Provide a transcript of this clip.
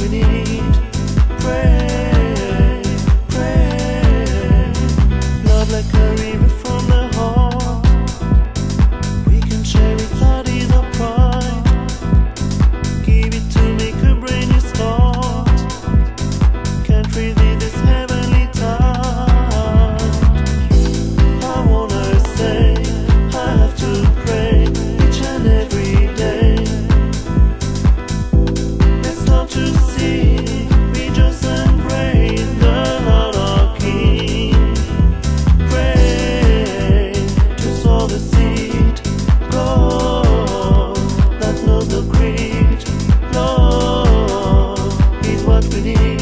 we need. Pray, pray. Love like a river from the heart. We can share it, that is our pride. Give it to make a brand new start. Can't resist this heavenly touch. I wanna say I have to pray each and every day. It's not to see, we just embrace the heart of King. Pray to sow the seed, God that knows the creed. Love is what we need.